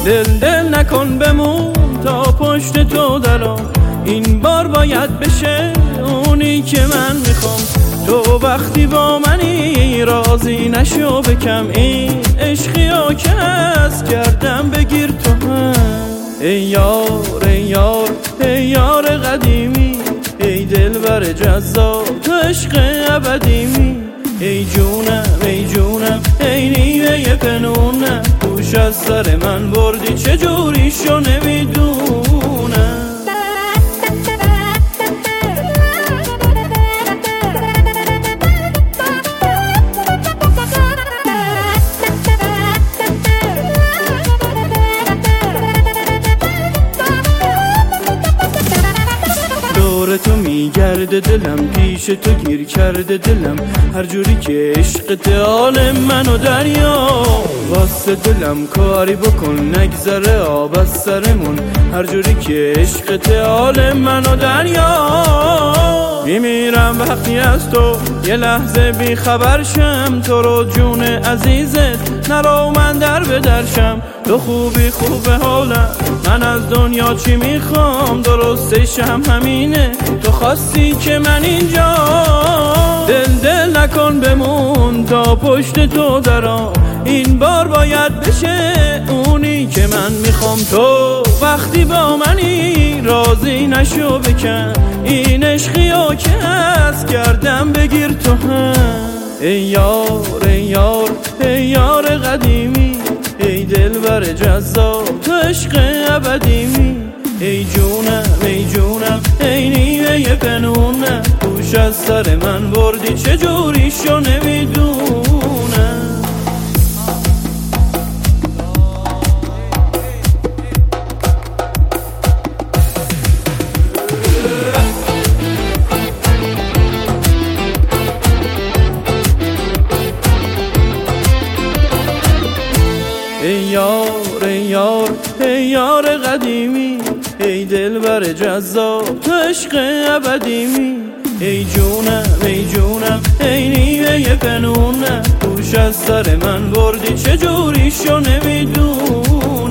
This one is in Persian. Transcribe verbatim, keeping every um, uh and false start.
دل دل نکن بمون تا پشت تو درام، این بار باید بشه اونی که من میخوام. تو وقتی با منی راضی نشو بکم، این عشقی ها که هست کردم بگیر تو هم. ای یار ای یار ای یار قدیمی، ای دلبر جذاب تو عشق ابدیمی. ای جونم ای جونم ای نیمه پنونم، گوش از سر من بردی چجوری شو نمیدونم. دور تو میگرده دلم، پیش تو گیر کرده دلم، هر جوری که عشقت حال منو دریا. واسه دلم کاری بکن نگذره آب از سرمون، هر جوری که عشقت حال منو دریا. میمیرم وقتی از تو یه لحظه بی خبر شم، تو رو جون عزیزت نرو من در بدرشم. تو خوبی خوبه حالم، من از دنیا چی میخوام، درستشم همینه تو خواستی که من اینجا. دل دل نکن بمون تا پشت تو درام، این بار باید بشه اونی که من میخوام. تو وقتی با منی راضی نشو بکن، این عشقی ها که هست کردم بگیر تو هم. ای یار ای یار ای یار قدیمی، ای دلبر جذاب تو عشق ابدیمی. ای جونم ای جونم ای نیمه پنونم، گوش از سر من بردی چجوری شو نمیدونم. ای یار ای یار ای یار قدیمی، ای دلبر جذاب تو عشق ابدیمی. ای جونم ای جونم ای نیمه پنونم، گوش از سر من بردی چجوری شو نمیدونم.